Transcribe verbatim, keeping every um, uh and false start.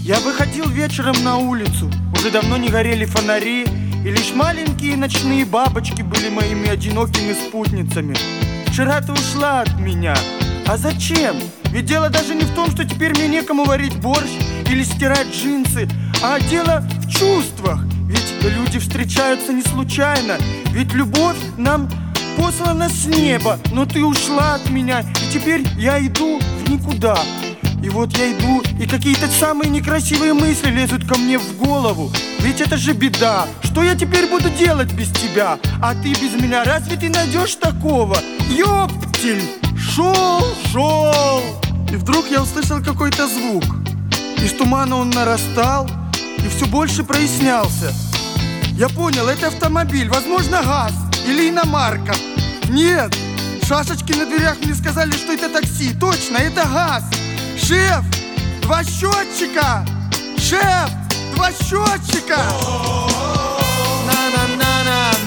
Я выходил вечером на улицу, уже давно не горели фонари, и лишь маленькие ночные бабочки были моими одинокими спутницами. Вчера ты ушла от меня. А зачем? Ведь дело даже не в том, что теперь мне некому варить борщ или стирать джинсы, а дело в чувствах. Ведь люди встречаются не случайно, ведь любовь нам послана с неба. Но ты ушла от меня, и теперь я иду в никуда. И вот я иду, и какие-то самые некрасивые мысли лезут ко мне в голову. Ведь это же беда, что я теперь буду делать без тебя? А ты без меня, разве ты найдешь такого? Ёптель! Шел, шел! И вдруг я услышал какой-то звук. Из тумана он нарастал и все больше прояснялся. Я понял, это автомобиль, возможно, ГАЗ или иномарка. Нет, шашечки на дверях мне сказали, что это такси. Точно, это ГАЗ. Шеф, два счетчика! Шеф, два счетчика! На-на-на-на!